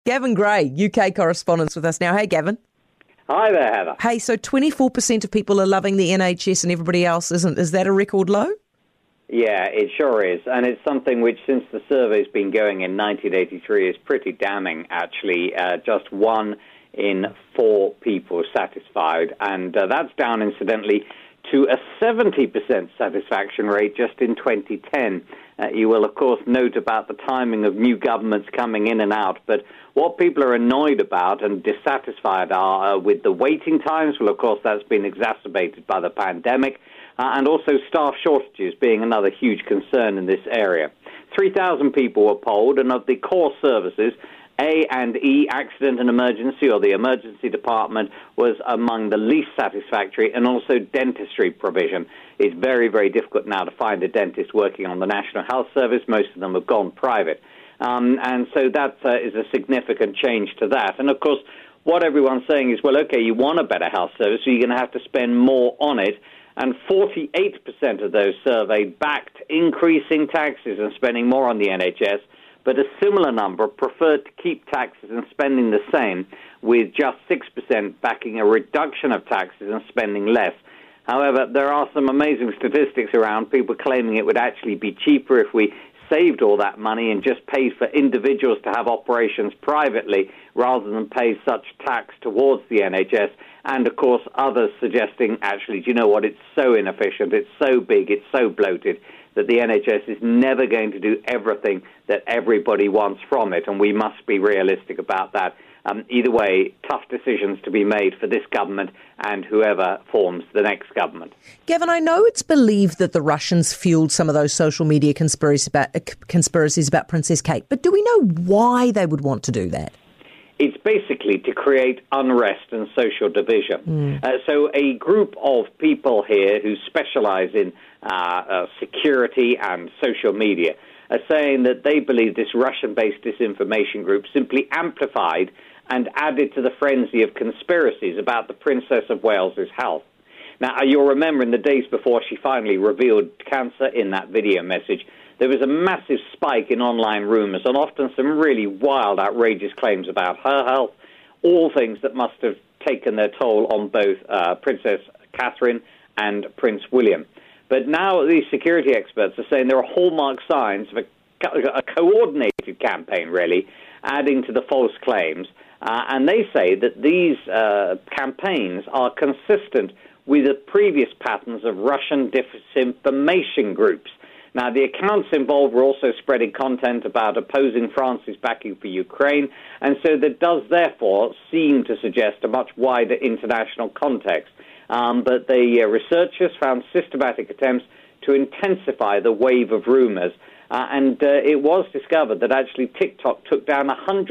Gavin Gray, UK correspondent with us now. Hey, Gavin. Hi there, Heather. Hey, so 24% of people are loving the NHS and everybody else isn't. Is that a record low? Yeah, it sure is. And it's something which, since the survey's been going in 1983, is pretty damning, actually. Just 1 in 4 people satisfied. And that's down, incidentally, to a 70% satisfaction rate just in 2010. You will, of course, note about the timing of new governments coming in and out, but what people are annoyed about and dissatisfied are with the waiting times. Well, of course, that's been exacerbated by the pandemic, and also staff shortages being another huge concern in this area. 3,000 people were polled, and of the core services, A and E, accident and emergency, or the emergency department, was among the least satisfactory, and also dentistry provision. It's very, very difficult now to find a dentist working on the National Health Service. Most of them have gone private. And so that is a significant change to that. And, of course, what everyone's saying is, well, okay, you want a better health service, so you're going to have to spend more on it. And 48% of those surveyed backed increasing taxes and spending more on the NHS, but a similar number preferred to keep taxes and spending the same, with just 6% backing a reduction of taxes and spending less. However, there are some amazing statistics around, people claiming it would actually be cheaper if we saved all that money and just paid for individuals to have operations privately rather than pay such tax towards the NHS. And, of course, others suggesting, actually, do you know what, it's so inefficient, it's so big, it's so bloated, that the NHS is never going to do everything that everybody wants from it, and we must be realistic about that. Either way, tough decisions to be made for this government and whoever forms the next government. Gavin, I know it's believed that the Russians fueled some of those social media conspiracies about Princess Kate, but do we know why they would want to do that? It's basically to create unrest and social division. So a group of people here who specialize in security and social media are saying that they believe this Russian-based disinformation group simply amplified and added to the frenzy of conspiracies about the Princess of Wales's health. Now, you'll remember in the days before she finally revealed cancer in that video message, there was a massive spike in online rumours and often some really wild, outrageous claims about her health, all things that must have taken their toll on both Princess Catherine and Prince William. But now these security experts are saying there are hallmark signs of a coordinated campaign, really, adding to the false claims. And they say that these campaigns are consistent with the previous patterns of Russian disinformation groups. Now, the accounts involved were also spreading content about opposing France's backing for Ukraine, and so that does therefore seem to suggest a much wider international context. But the researchers found systematic attempts to intensify the wave of rumours, and it was discovered that actually TikTok took down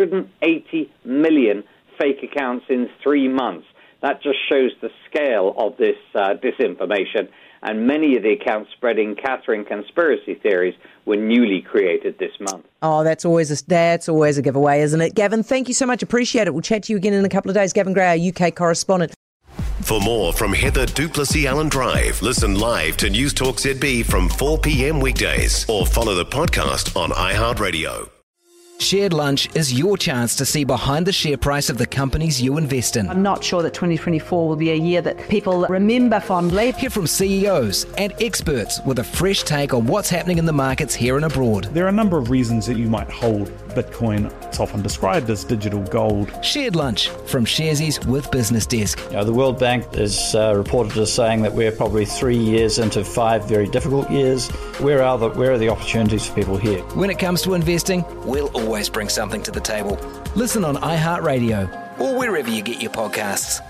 180 million fake accounts in 3 months. That just shows the scale of this disinformation. And many of the accounts spreading Catherine conspiracy theories were newly created this month. Oh, that's always a giveaway, isn't it? Gavin, thank you so much. Appreciate it. We'll chat to you again in a couple of days. Gavin Gray, our UK correspondent. For more from Heather Duplessis Allen Drive, listen live to News Talk ZB from 4 p.m. weekdays or follow the podcast on iHeartRadio. Shared Lunch is your chance to see behind the share price of the companies you invest in. I'm not sure that 2024 will be a year that people remember fondly. Hear from CEOs and experts with a fresh take on what's happening in the markets here and abroad. There are a number of reasons that you might hold Bitcoin. It's often described as digital gold. Shared Lunch from Sharesies with Business Desk. The World Bank is reported as saying that we're probably 3 years into 5 very difficult years. Where are the opportunities for people here? When it comes to investing, we'll always bring something to the table. Listen on iHeartRadio or wherever you get your podcasts.